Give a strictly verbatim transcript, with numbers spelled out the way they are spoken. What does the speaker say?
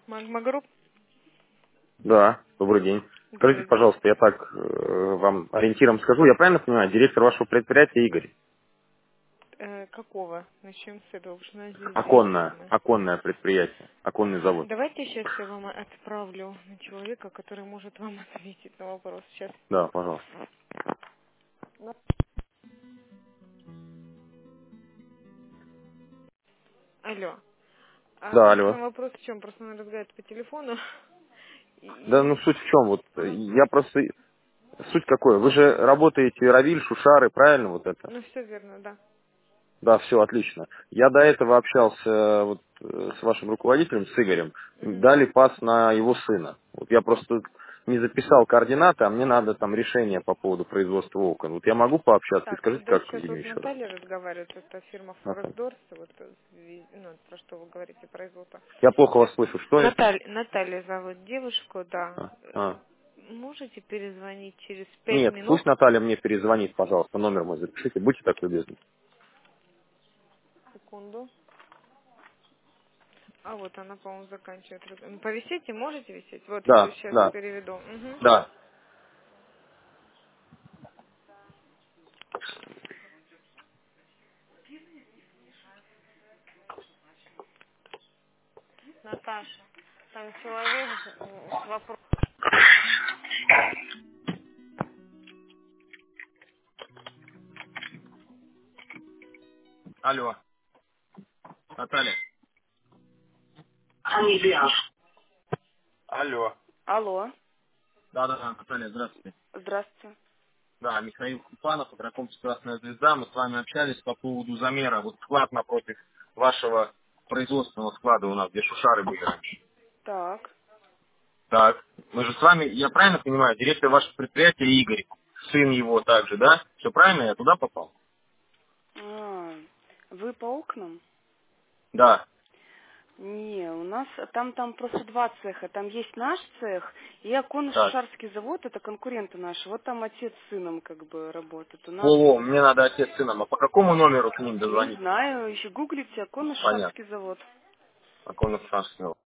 Магма Групп. Да, добрый день. Скажите, Добрый день. пожалуйста, я так э, вам ориентиром скажу. Я правильно понимаю, директор вашего предприятия Игорь? Э, какого? Начнем с этого, потому что у нас здесь две Оконное, фирмы. оконное предприятие, оконный завод. Давайте сейчас я вам отправлю на человека, который может вам ответить на вопрос. Сейчас. Да, пожалуйста. Алло. А, Да, собственно, алло. вопрос в чем? Просто он разговаривает по телефону. Да, ну И... суть в чем? Вот э, я просто... Суть какой? Вы же работаете Равиль, Шушары, правильно вот это? Ну, все верно, да. Да, все отлично. Я до этого общался э, вот, э, с вашим руководителем, с Игорем. Мгм. Дали пас на его сына. Вот я просто не записал координаты, а мне надо там решение по поводу производства окон. Вот я могу пообщаться и Так, скажите, да, как сейчас имя вот еще раз? Наталья разговаривает, это фирма Наталья. Форекс вот, э, ви- ну, про что вы говорите, производство. Я плохо вас слышу. Что это? Наталья, Наталья зовут девушку, да. А, Э, а. Можете перезвонить через пять Нет, минут? пусть Наталья мне перезвонит, пожалуйста. Номер мой запишите. Будьте так любезны. Секунду. А вот она, по-моему, заканчивает. раз- Ну, повисите, можете висеть? Вот, Да, сейчас да, переведу. Мгм. да. Наташа, там человек ж- м, с вопросом. Алло, Наталья. Алло. Алло, Да, да, да, Наталья, здравствуйте. здравствуйте. Да, Михаил Купанов, игроком «Красная звезда». Мы с вами общались по поводу замера. Вот склад напротив вашего производственного склада у нас, где шушары были раньше. Так. Так, мы же с вами, я правильно понимаю, директор вашего предприятия Игорь, сын его также, да? Все правильно, я туда попал? А, вы по окнам? Да. Не, у нас там там просто два цеха. Там есть наш цех и Так. оконно-шишарский завод, это конкуренты наши. Вот там отец с сыном как бы работает. У нас, Во-во, мне надо отец с сыном. А по какому номеру к ним не дозвонить? знаю, еще гуглите Понятно. оконно-шишарский завод. Оконно-французского.